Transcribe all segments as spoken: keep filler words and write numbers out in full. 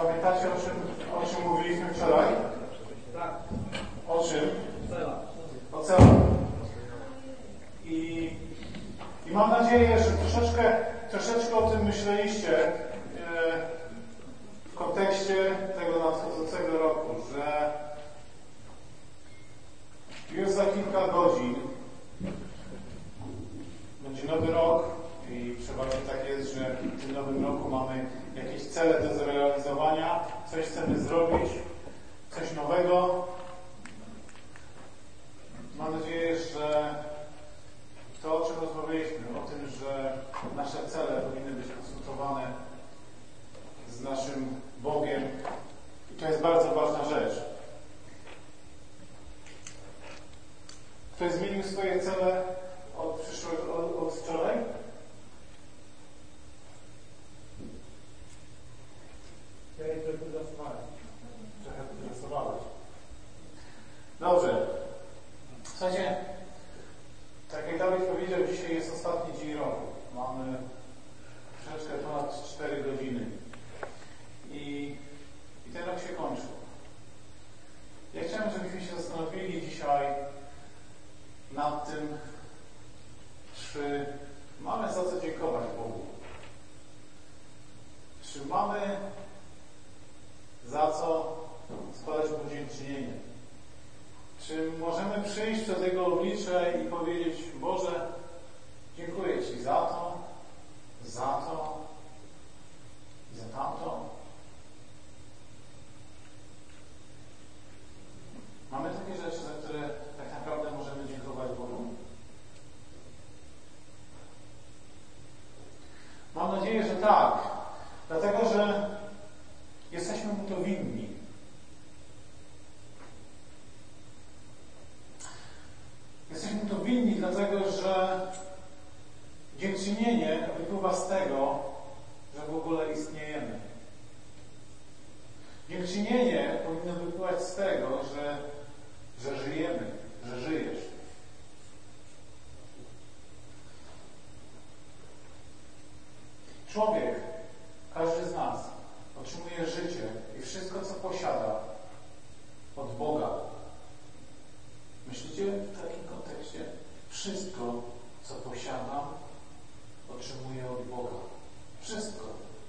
Pamiętacie, o czym, o czym mówiliśmy wczoraj? Tak. O czym? Cela. O celach. I, I mam nadzieję, że troszeczkę, troszeczkę o tym myśleliście e, w kontekście tego nadchodzącego roku, że już za kilka godzin będzie nowy rok i przeważnie tak jest, że w tym nowym roku mamy jakieś cele do zrealizowania, coś chcemy zrobić, coś nowego. Mam nadzieję, że to, o czym rozmawialiśmy, o tym, że nasze cele powinny być konsultowane z naszym Bogiem, i to jest bardzo ważna rzecz. Ktoś zmienił swoje cele od, przyszłego, od, od wczoraj? Ja je trochę wyrasowałem. Trochę wyrasowałeś. Dobrze. Słuchajcie, tak jak Dawid powiedział, dzisiaj jest ostatni dzień roku. Mamy troszeczkę ponad cztery godziny. I, I ten rok się kończy. Ja chciałem, żebyśmy się zastanowili dzisiaj nad tym, czy mamy za co dziękować Bogu. Czy mamy za co składać Mu dziękczynienie. Czy możemy przyjść przed Jego oblicze i powiedzieć: Boże, dziękuję Ci za to, za to i za tamto. Mamy takie rzeczy, za które tak naprawdę możemy dziękować Bogu? Mam nadzieję, że tak. Dlatego, że jesteśmy Mu to winni. Jesteśmy to winni, dlatego że dziękczynienie wypływa z tego, że w ogóle istniejemy. Dziękczynienie powinno wypływać z tego, że, że żyjemy, że żyjesz. Człowiek, każdy z nas, otrzymuje życie i wszystko, co posiada, od Boga. Myślicie w takim kontekście? Wszystko, co posiadam, otrzymuję od Boga. Wszystko.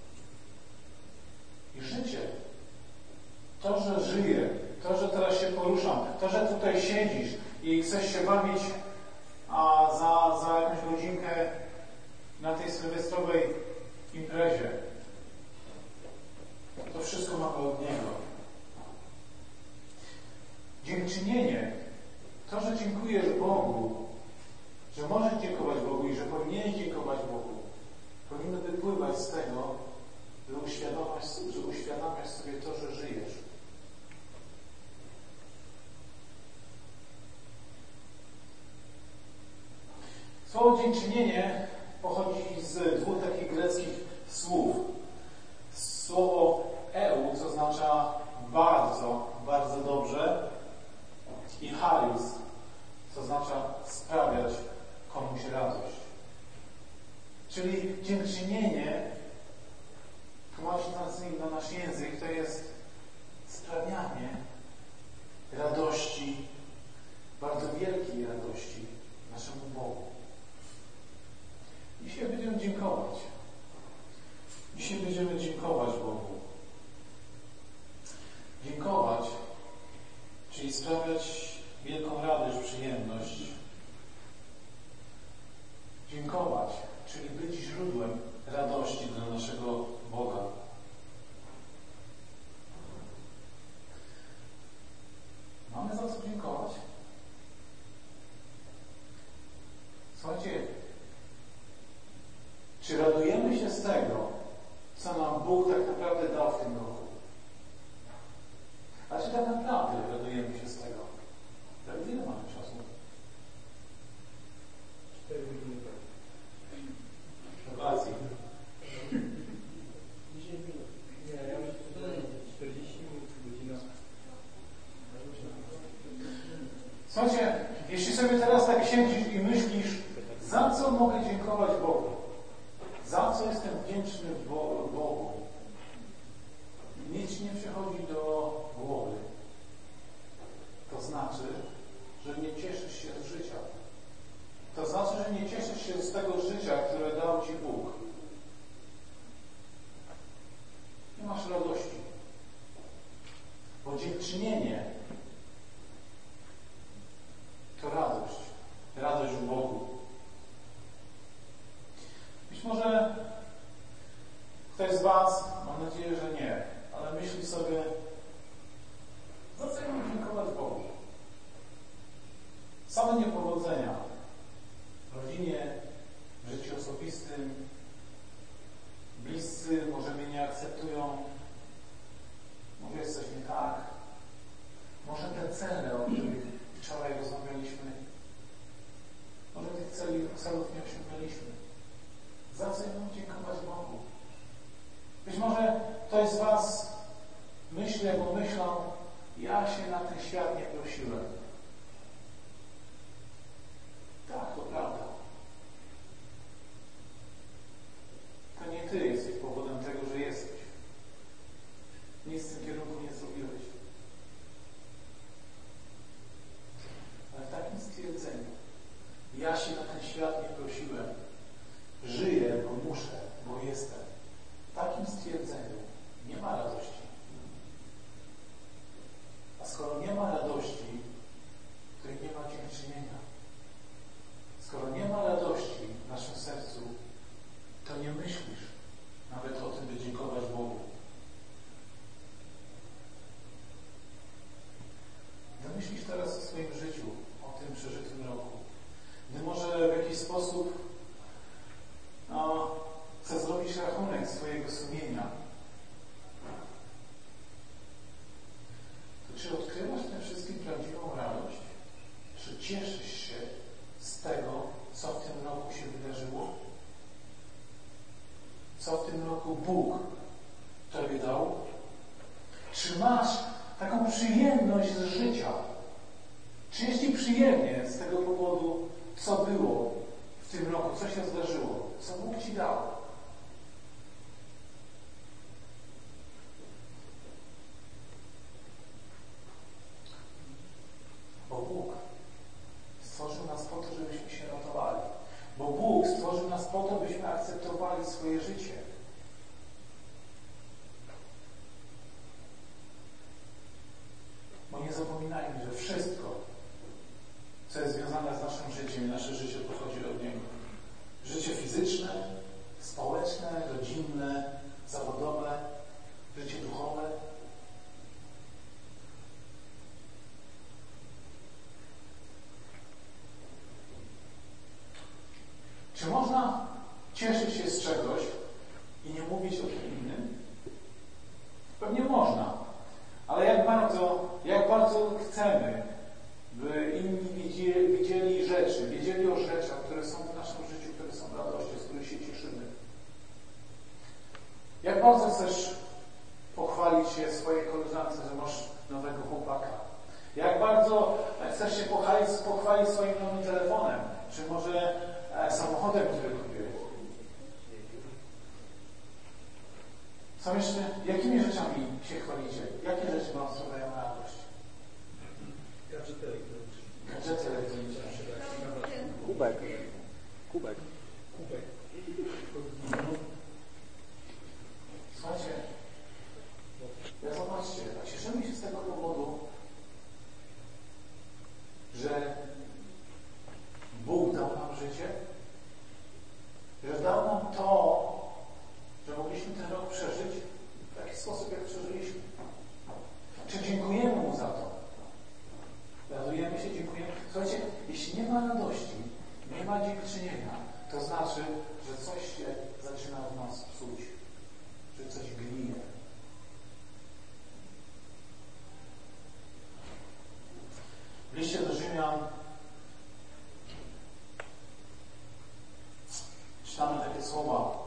I życie. To, że żyję, to, że teraz się poruszam, to, że tutaj siedzisz i chcesz się bawić a za, za jakąś godzinkę na tej sylwestrowej imprezie, to wszystko mamy od Niego. Dziękczynienie, to, że dziękujesz Bogu, że możesz dziękować Bogu i że powinieneś dziękować Bogu, powinno wypływać z tego, że uświadamiasz, że uświadamiasz sobie to, że żyjesz. Słowo dziękczynienie pochodzi z dwóch takich greckich słów. Słowo eu, co oznacza bardzo, bardzo dobrze, i charis, co oznacza sprawiać komuś radość. Czyli dziękczynienie, tłumacząc na nasz język, to jest sprawianie radości, bardzo wielkiej radości naszemu Bogu. Dzisiaj będziemy dziękować. Dzisiaj będziemy dziękować Bogu. Dziękować, czyli sprawiać wielką radość, przyjemność. Dziękować, czyli być źródłem radości dla naszego Boga. Mamy za co dziękować? Słuchajcie, czy radujemy się z tego, co nam Bóg tak naprawdę dał w tym roku? A czy tak naprawdę radujemy się z tego? Dawid, ile mamy czasu? cztery godziny. Racji. dziesięć minut. Nie, ja myślę, że czterdzieści minut, godzina. Słuchajcie, jeśli sobie teraz tak siedzisz i myślisz, za co mogę dziękować Bogu? Za co jestem wdzięczny Bogu? Nic nie przychodzi do głowy, to znaczy, że nie cieszysz się z życia. To znaczy, że nie cieszysz się z tego życia, które dał Ci Bóg. Nie masz radości. Bo dziękczynienie to radość. Radość w Bogu. Być może ktoś z Was, mam nadzieję, że nie, ale myśli sobie, za co ja mam dziękować Bogu? Same niepowodzenia w rodzinie, w życiu osobistym, bliscy może mnie nie akceptują, może jest coś nie tak, może te cele, o których wczoraj rozmawialiśmy, może tych celi, celów nie osiągnęliśmy. Za co ja mam dziękować Bogu? Być może ktoś z Was myśli, albo myślą, ja się na ten świat nie prosiłem. Tak, to prawda. To nie Ty jesteś powodem tego, że jesteś. Nic w tym kierunku nie zrobiłeś. Ale w takim stwierdzeniu, ja się na ten świat nie prosiłem. Żyję, bo muszę, bo jestem. W takim stwierdzeniu nie ma radości. A skoro nie ma radości, to i nie ma dziękczynienia. Skoro nie ma radości w naszym sercu, to nie myślisz nawet o tym, by dziękować Bogu. Myślisz teraz o swoim życiu, o tym przeżytym roku. Gdy może w jakiś sposób no, chcesz zrobić rachunek swojego sumienia, to czy odkrywasz w tym wszystkim prawdziwą radość? Czy cieszysz się z tego, co w tym roku się wydarzyło? Co w tym roku Bóg Tobie dał? Czy masz taką przyjemność z życia? Czy jest Ci przyjemnie z tego powodu, co było w tym roku, co się zdarzyło, co Bóg Ci dał? Bo Bóg stworzył nas po to, żebyśmy się ratowali. Bo Bóg stworzył nas po to, byśmy akceptowali swoje życie. Bo nie zapominajmy, że wszystko, co jest związane z naszym życiem i nasze życie pochodzi od Niego. Życie fizyczne, społeczne, rodzinne, zawodowe, życie duchowe. Czy można cieszyć się z czegoś i nie mówić o tym innym? Pewnie można. Ale jak bardzo, jak bardzo chcemy, by inni widzieli, widzieli rzeczy, wiedzieli o rzeczach, które są w naszym życiu, które są radością, z których się cieszymy. Jak bardzo chcesz pochwalić się swojej koleżance, że masz nowego chłopaka? Jak bardzo chcesz się pochwalić, pochwalić swoim nowym telefonem? Czy może e, samochodem, który kupiłeś? Są jeszcze, jakimi rzeczami się chwalicie? Jakie rzeczy wam sprawiają radość? Gadżety elektroniczne. Gadżety elektroniczne. Kubek. Kubek. Kubek. Słuchajcie, ja zobaczcie, a cieszymy się z tego powodu, że Bóg dał nam życie, że dał nam to, że mogliśmy ten rok przeżyć w taki sposób, jak przeżyliśmy. Czy dziękujemy Mu za to? Radujemy się, dziękujemy. Słuchajcie, jeśli nie ma radości, nie ma dziękczynienia, to znaczy, że coś się zaczyna w nas psuć, że coś gnije. W liście do Rzymian czytamy takie słowa.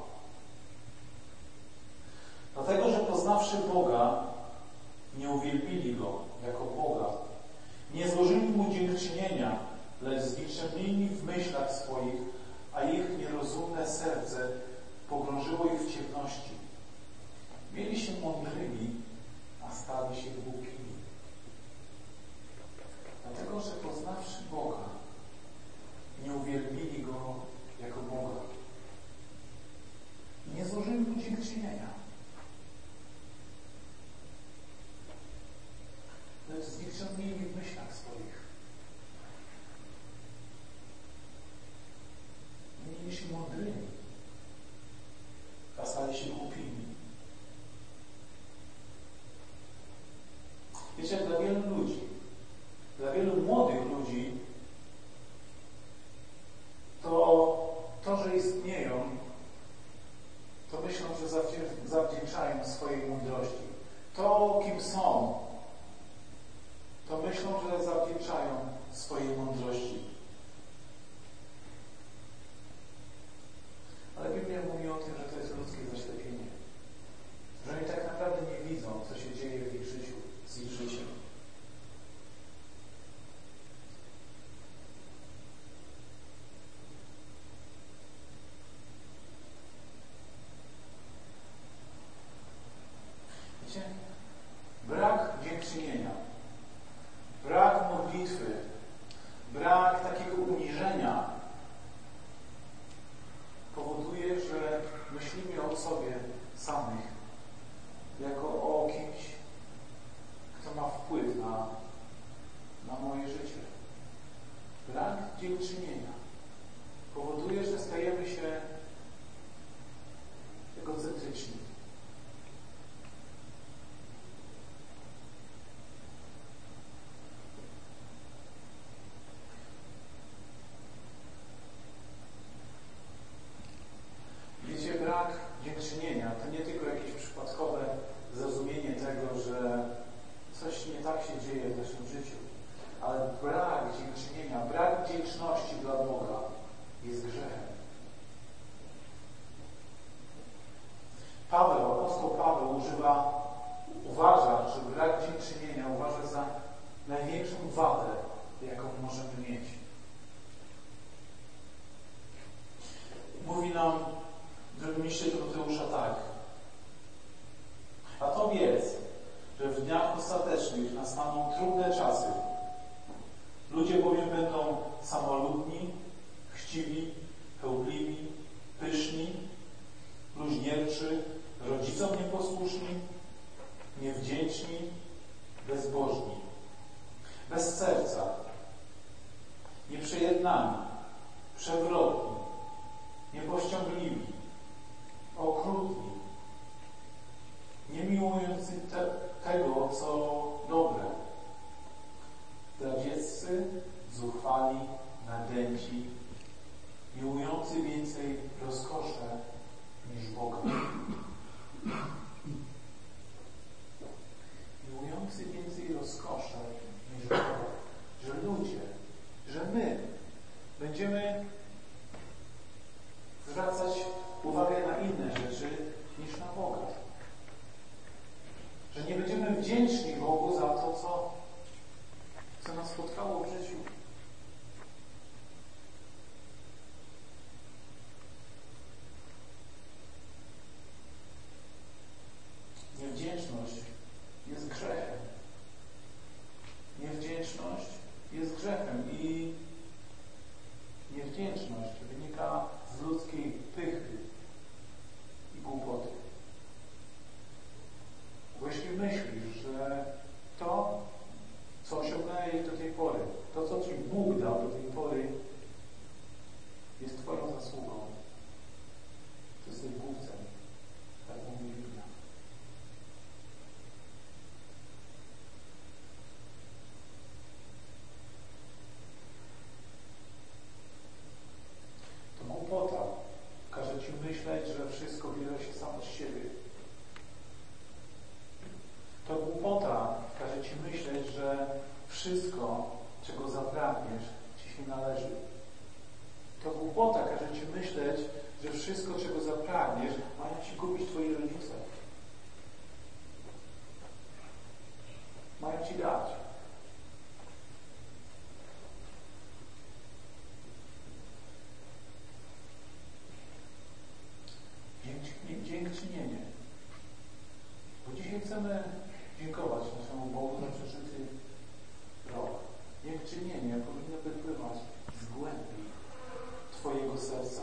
Dlatego, że poznawszy Boga, nie uwielbili Go jako Boga, nie złożyli Mu dziękczynienia, lecz znieczęblili w myślach swoich, a ich nierozumne serce pogrążyło ich w ciemności. Mieli się mądrymi, stali się głupimi. Dlatego, że poznawszy Boga, nie uwielbili Go jako Boga. Nie złożyli Mu dziękczynienia. Lecz zniewczynili w myślach swoich. Nie mieli się mądrymi, a stali się głupimi. Wiecie, dla wielu ludzi, dla wielu młodych ludzi, to to, że istnieją, to myślą, że zawdzięczają swojej mądrości. To, kim są, to myślą, że zawdzięczają swojej mądrości. Ale Biblia mówi o tym, że to jest ludzkie zaślepienie. Że oni tak naprawdę nie widzą, co się dzieje w ich życiu, z ich życiem. Wiecie, brak dziękczynienia, brak modlitwy, brak takiego uniżenia powoduje, że myślimy o sobie samych jako o kimś, kto ma wpływ na, na moje życie. Brak dziękczynienia powoduje, że stajemy się egocentryczni. Wiecie, brak dziękczynienia to nie tylko jakieś przypadkowe zrozumienie tego, że coś nie tak się dzieje w naszym życiu, ale brak dziękczynienia, brak wdzięczności dla Boga jest grzechem. Paweł, apostoł Paweł używa, uważa, że brak dziękczynienia uważa za największą wadę, jaką możemy mieć. Mówi nam w drugim liście Tymoteusza tak. A to wiedz, że w dniach ostatecznych nastaną trudne czasy. Ludzie bowiem będą samolubni, chciwi, chełpliwi, pyszni, bluźnierczy, rodzicom nieposłuszni, niewdzięczni, bezbożni, bez serca, nieprzejednani, przewrotni, niepowściągliwi, okrutni, nie miłujący te, tego, co dobre, zdradzieccy, zuchwali, nadęci, miłujący więcej rozkosze niż Boga. Miłujący więcej rozkosze niż Boga. Że ludzie, że my będziemy zwracać uwagę na inne rzeczy niż na Boga. Że nie będziemy wdzięczni Bogu za to, co, co nas spotkało w życiu. Niewdzięczność jest grzechem. Niewdzięczność jest grzechem i niewdzięczność wynika z ludzkiej pychy i głupoty. Bo jeśli myślisz, że to, co osiągnąłeś do tej pory, to, co Ci Bóg dał do tej pory, jest Twoją zasługą, to jesteś głupcem. Tak mówi Biblia. To głupota każe Ci myśleć, że wszystko bierze się samo z siebie. To głupota każe Ci myśleć, że wszystko, czego zapragniesz, Ci się należy. To głupota każe Ci myśleć, że wszystko, czego zapragniesz, mają Ci kupić Twoi rodzice. Mają Ci dać. Dziękczynienie. Bo dzisiaj chcemy dziękować naszemu Bogu za przeżyty rok. Dziękczynienie powinno wypływać z głębi Twojego serca.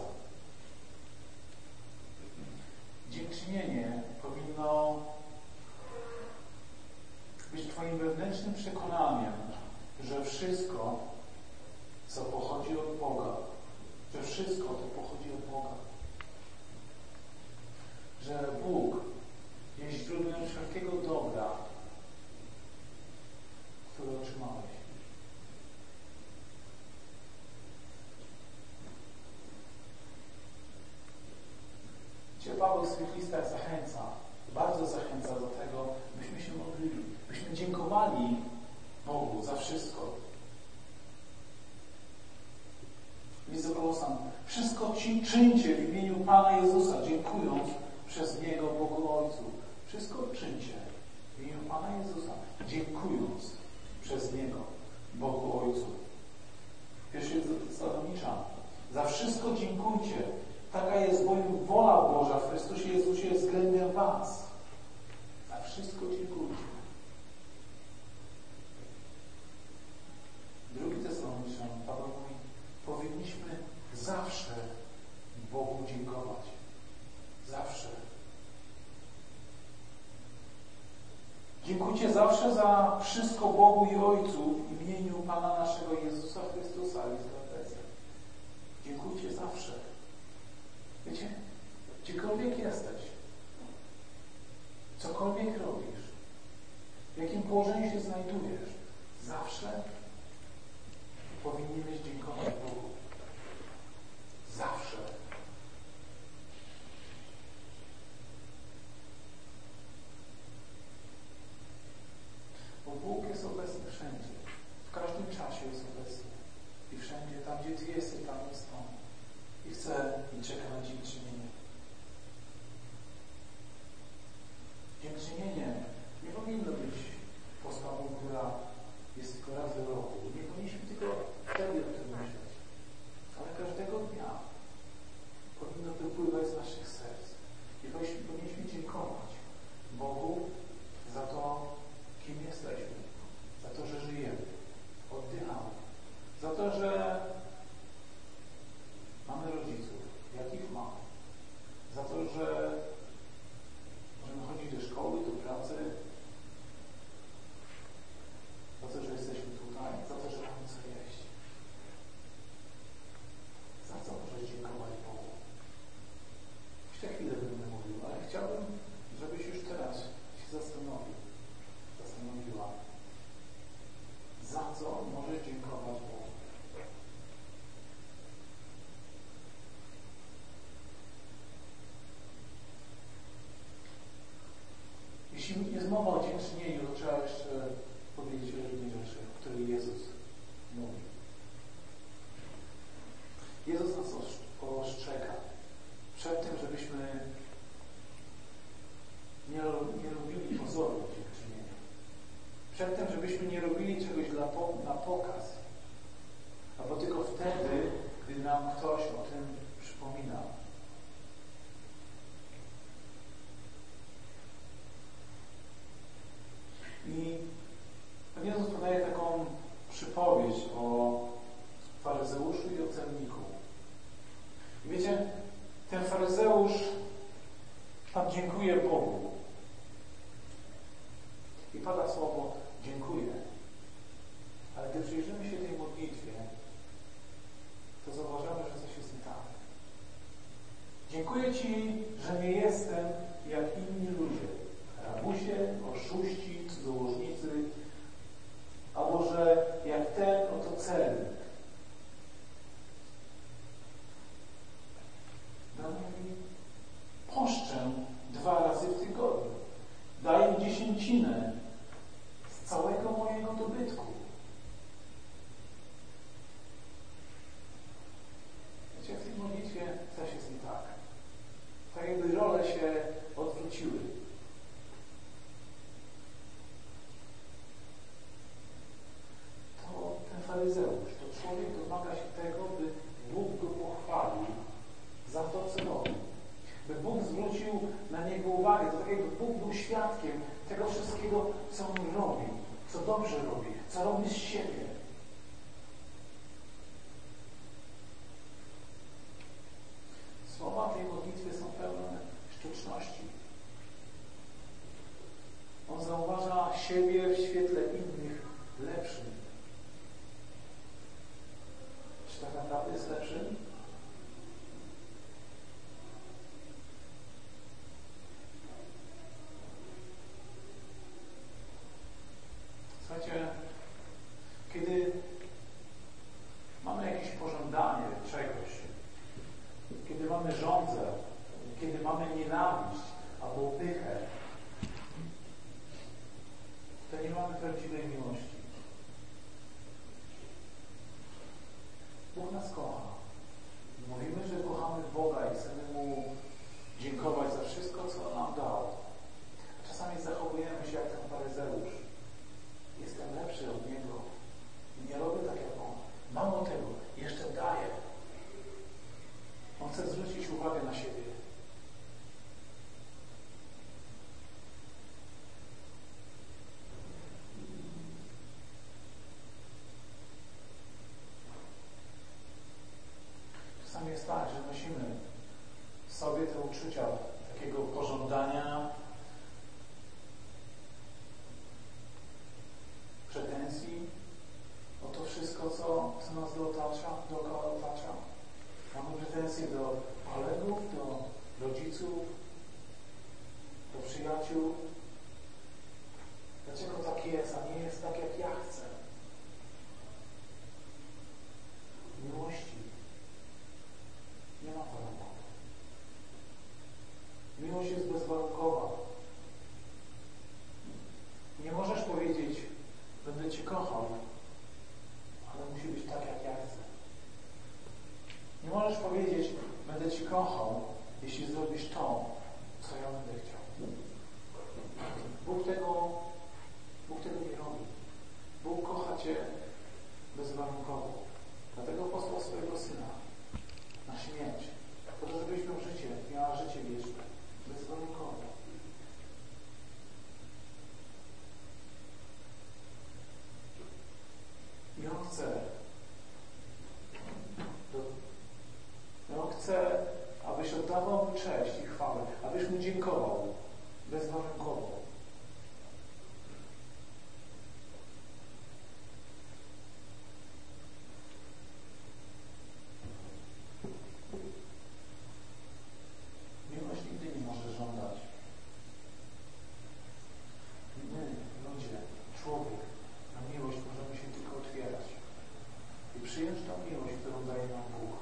Dziękczynienie powinno być Twoim wewnętrznym przekonaniem, że wszystko, co pochodzi od Boga, że wszystko to pochodzi od Boga. Że Bóg jest źródłem wszelkiego dobra, które otrzymałeś. Cię Paweł w swych listach zachęca, bardzo zachęca do tego, byśmy się modlili, byśmy dziękowali Bogu za wszystko. List do Kolosan. Wszystko ci czyńcie w imieniu Pana Jezusa, dziękując przez Niego Bogu Ojcu. Wszystko czyńcie w imieniu Pana Jezusa, dziękując przez Niego Bogu Ojcu. Pierwszy Saloniczan. Za wszystko dziękujcie. Taka jest bowiem wola Boża w Chrystusie Jezusie względem was. Za wszystko dziękujcie. Drugi Tesaloniczan, Paweł mówi, powinniśmy zawsze Bogu dziękować. Zawsze. Dziękujcie zawsze za wszystko Bogu i Ojcu w imieniu Pana naszego Jezusa Chrystusa. Dziękujcie zawsze. Wiecie, gdziekolwiek jesteś, cokolwiek robisz, w jakim położeniu się znajdujesz, zawsze powinieneś dziękować Bogu. Zawsze. Bo Bóg jest obecny wszędzie. W każdym czasie jest obecny. I wszędzie, tam gdzie Ty jesteś, tam jest On. I chce i czeka na dziękczynienie. Dziękczynienie nie powinno być postawą, która jest tylko raz w roku. Nie powinniśmy tylko wtedy o tym myśleć. Ale każdego dnia powinno wypływać z naszych serc. I powinniśmy dziękować Bogu za to, kim jesteśmy. Za to, że żyjemy. Oddychamy. Za to, że mamy rodziców, jakich mamy. Za to, że możemy chodzić do szkoły, do pracy. Za to, że jesteśmy tutaj. Za to, że mamy co jeść. Za co możesz dziękować Bogu? Jeszcze chwilę będę mówił, ale chciałbym, żebyś już teraz się zastanowił, zastanowiła. Za co możesz dziękować Bogu? Jeśli jest mowa o dziękczynieniu, to trzeba jeszcze powiedzieć o jednej rzeczy, o której Jezus mówi. Jezus nas ostrzega przed tym, żebyśmy nie, nie robili pozoru dziękczynienia. Przed tym, żebyśmy nie robili czegoś dla, na pokaz, albo tylko wtedy, gdy nam ktoś o tym przypomina. I Pan Jezus podaje taką przypowieść o faryzeuszu i o celniku. I wiecie, ten faryzeusz, Pan dziękuje Bogu. I pada słowo dziękuję. Ale gdy przyjrzymy się tej modlitwie, to zauważamy, że coś jest nie tak. Dziękuję Ci, że nie jestem jak inni ludzie. Rabusie, oszuści, cudzołożnicy, albo że jak ten oto celnik. Bóg mówi, poszczę dwa razy w tygodniu. Daję dziesięcinę z całego mojego dobytku. Wiecie, w tej modlitwie coś jest nie tak. Tak jakby role się odwróciły. To ten faryzeusz, to człowiek domaga się tego, by Bóg go pochwalił za to, co robi. By Bóg zwrócił na niego uwagę, to tak jakby Bóg był świadkiem tego wszystkiego, dobrze robi, co robi z siebie. Słowa tej modlitwy są pełne sztuczności. On zauważa siebie w świetle innych lepszym. Czy tak naprawdę jest lepszym? Słuchajcie, kiedy mamy jakieś pożądanie czegoś, kiedy mamy żądzę, kiedy mamy nienawiść albo pychę, to nie mamy prawdziwej miłości. Bóg nas kocha. Mówimy, że kochamy Boga i chcemy Mu dziękować za wszystko, co nam dał. A czasami zachowujemy się jak ten faryzeusz. Jestem lepszy od Niego. Nie robię tak jak On. Mało tego, jeszcze daję. On chce zwrócić uwagę na siebie. Czasami jest tak, że nosimy w sobie te uczucia takiego pożądania, pretensji o to wszystko, co, co nas otacza, dookoła otacza. Mamy pretensje do kolegów, do rodziców, do przyjaciół. Dlaczego tak jest, a nie jest tak, jak ja chcę? Miłości nie ma warunków. Miłość jest bezwarunkowa. Nie możesz powiedzieć, będę Cię kochał, ale musi być tak, jak ja chcę. Nie możesz powiedzieć, będę Cię kochał, jeśli zrobisz to, co ja będę chciał. Bóg tego, Bóg tego nie robi. Bóg kocha Cię bezwarunkowo. Dlatego posłał swojego Syna na śmierć, po to, żebyś miał życie, miała życie wieczne, bezwarunkowo. I On chce, On chce, abyś oddawał Mu cześć i chwałę, abyś Mu dziękował bezwarunkowo. Miłość nigdy nie może żądać. My, ludzie, człowiek, na miłość możemy się tylko otwierać i przyjąć tą miłość, którą daje nam Bóg.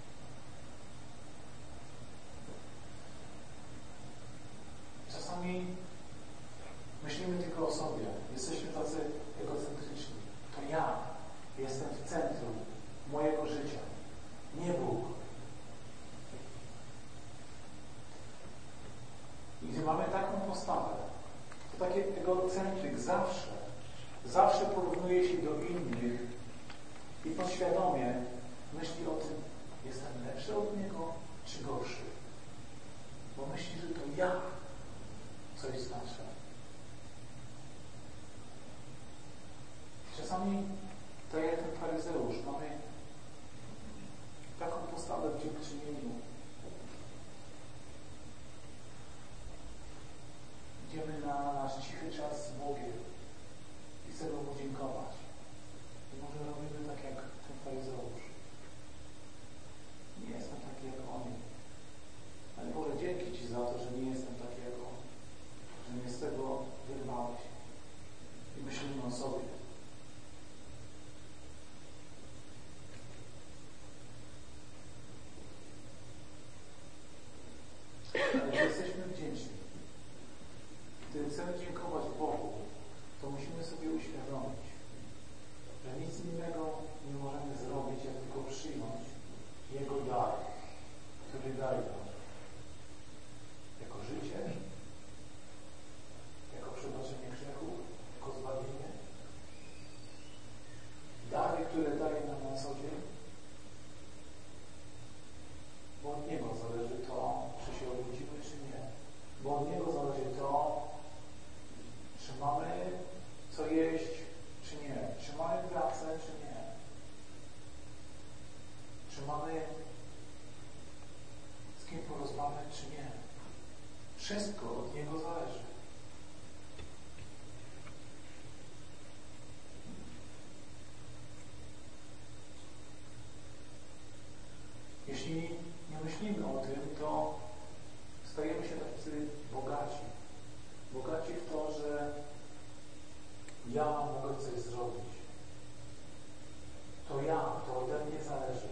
Czasami myślimy tylko o sobie. Jesteśmy tacy egocentryczni. To ja jestem w centrum mojego życia, nie Bóg. I gdy mamy taką postawę, to taki egocentryk zawsze, zawsze porównuje się do innych i podświadomie myśli o tym, jestem lepszy od niego, czy gorszy. Bo myśli, że to ja coś znaczy. Czasami, tak jak ten faryzeusz, mamy taką postawę w dziękczynieniu. Idziemy na nasz cichy czas z Bogiem i chcemy Mu dziękować. I może robimy tak jak ten faryzeusz. Nie jestem taki jak oni. Ale Boże, dzięki Ci za to, że nie jestem taki jak on. Że mnie z tego wyrwałeś. I myślimy o sobie. Ale gdy jesteśmy wdzięczni, gdy chcemy dziękować Bogu, to musimy sobie uświadomić, że nic innego nie możemy zrobić, jak tylko przyjąć Jego dar, który daje nam. Jako życie, jako przebaczenie grzechów, jako zbawienie. Dary, które daje nam na co dzień, bo od Niego zależy to, czy się obudzimy, czy nie. Bo od Niego zależy to, czy mamy co jeść, czy mamy z kim porozmawiać, czy nie. Wszystko od Niego zależy. Jeśli nie myślimy o tym, to stajemy się tacy bogaci. Bogaci w to, że ja mogę coś zrobić. To ja, to ode mnie zależy.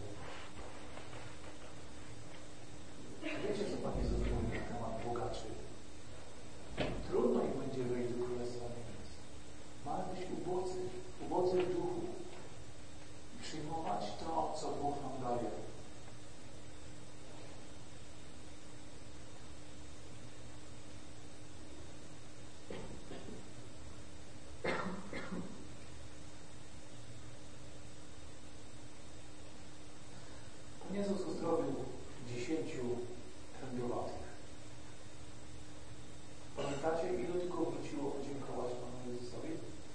Wiecie, co Pan Jezus mówi na temat bogaczy? Trudno im będzie wejść do Królestwa Niebios. Mamy być ubodzy, ubodzy w duchu i przyjmować to, co Bóg nam daje. Pan Jezus uzdrowił dziesięciu trębiowatych. Pamiętacie, ilu tylko wróciło podziękować Panu Jezusowi?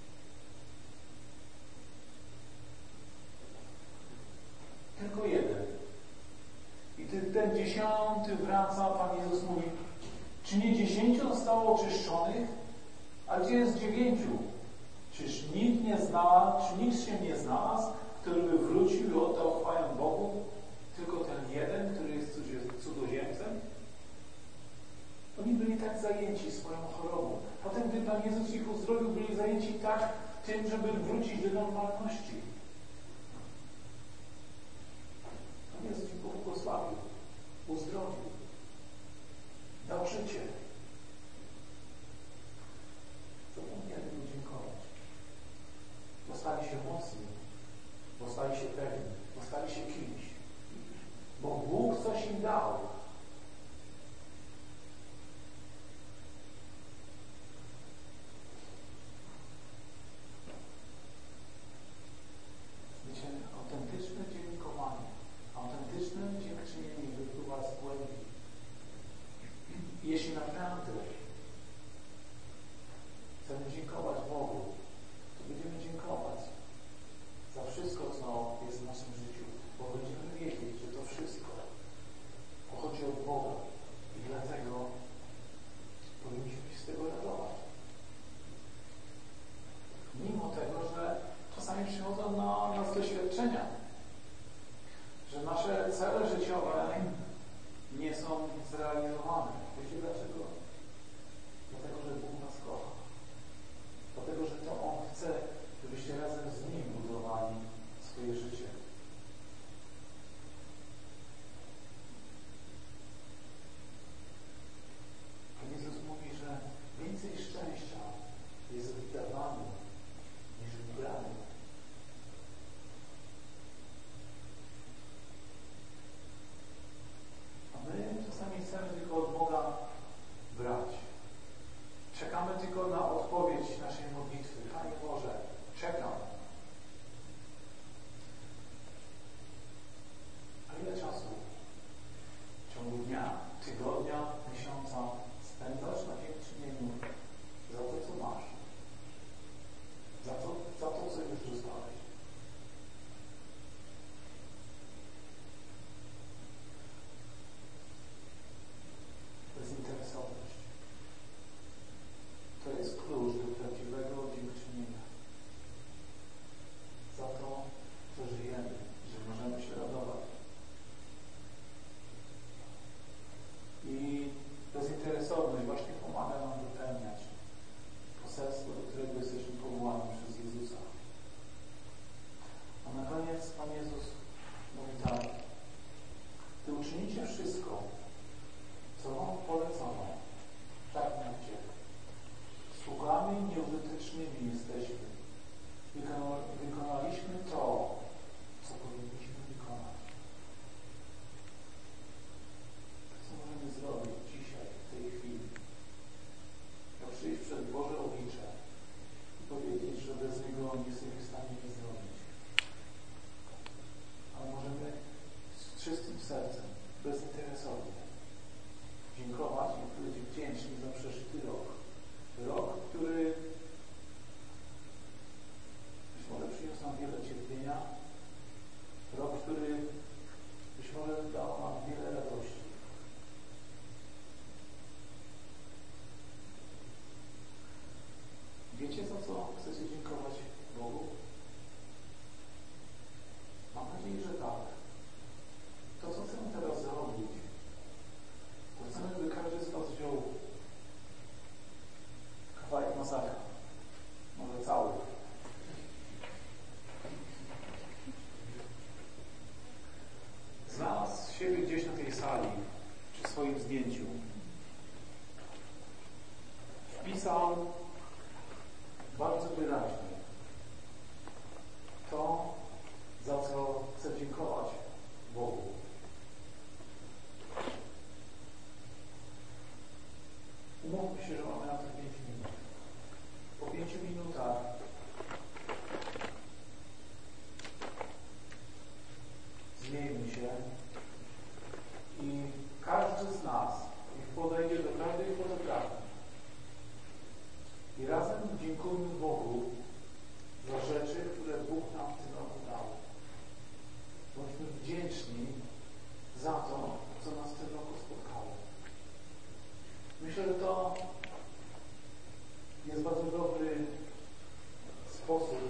Tylko jeden. I ten, ten dziesiąty wraca, Pan Jezus mówi, czy nie dziesięciu zostało oczyszczonych? A gdzie jest dziewięciu? Czyż nikt nie znalazł, czy nikt się nie znalazł, który by wrócił i oddał chwałę Bogu? Tylko ten jeden, który jest cudzoziemcem? Oni byli tak zajęci swoją chorobą. Potem, gdy Pan Jezus ich uzdrowił, byli zajęci tak tym, żeby wrócić do normalności. Pan Jezus ich pobłogosławił, uzdrowił, dał życie. Zapomnieli mu dziękować. Bo stali się mocni, bo stali się pewni, bo stali się kimś. Bo Bóg coś im dał. Wiecie, autentyczne dziękowanie, autentyczne dziękczynienie wypływa z głębi. I jeśli naprawdę chcemy dziękować Bogu, to będziemy dziękować za wszystko, co jest w naszym życiu, bo będziemy wiedzieć, że to wszystko pochodzi od Boga i dlatego powinniśmy się z tego radować. Mimo tego, że czasami przychodzą na nas doświadczenia, że nasze cele życiowe nie są zrealizowane. Wiecie dlaczego? Dlatego, że Bóg nas kocha. Dlatego, że to On chce, żebyście razem z Nim budowali swoje życie. Pan Jezus mówi, że więcej szczęścia jest w dawaniu niż w braniu. A my czasami chcemy tylko od Boga brać. Czekamy tylko na odpowiedź naszej modlitwy. Panie Boże, czekam. A ile czasu w ciągu dnia, tygodnia, miesiąca spędzasz na dziękczynieniu za to, co masz? Za to, za to, co już dostałeś? Bezinteresowność. To jest klucz do prawdziwego dziękczynienia. Za to, co żyjemy, że możemy się radować. I bezinteresowność właśnie pomaga nam wypełniać poselstwo, do którego jesteśmy powołani przez Jezusa. A na koniec Pan Jezus mówi tak: Gdy uczynicie wszystko, co wam polecono, tak mówcie. Sługami nieużytecznymi jesteśmy. Wykonaliśmy to, co powinniśmy wykonać. Co możemy zrobić dzisiaj, w tej chwili? To przyjść przed Boże oblicze i powiedzieć, że bez Niego nie jesteśmy w stanie nic zrobić. Ale możemy z czystym sercem, bezinteresownie dziękować i być wdzięczni za przeżyty rok. Rok, który być może przyniósł nam wiele cierpienia, Wiecie, za co chcecie dziękować Bogu? Mam nadzieję, że tak. To, co chcemy teraz zrobić, to chcemy, by każdy z Was wziął kawałek masaka. Może cały. Znalazł siebie gdzieś na tej sali, przy swoim zdjęciu. Wpisał bardzo wyraźnie to, za co chcę dziękować Bogu. Umówmy się, że mamy na to pięć minut. Po pięciu minutach zmieńmy się i każdy z nas niech podejdzie do każdej fotografii i razem dziękujmy Bogu za rzeczy, które Bóg nam w tym roku dał. Bądźmy wdzięczni za to, co nas w tym roku spotkało. Myślę, że to jest bardzo dobry sposób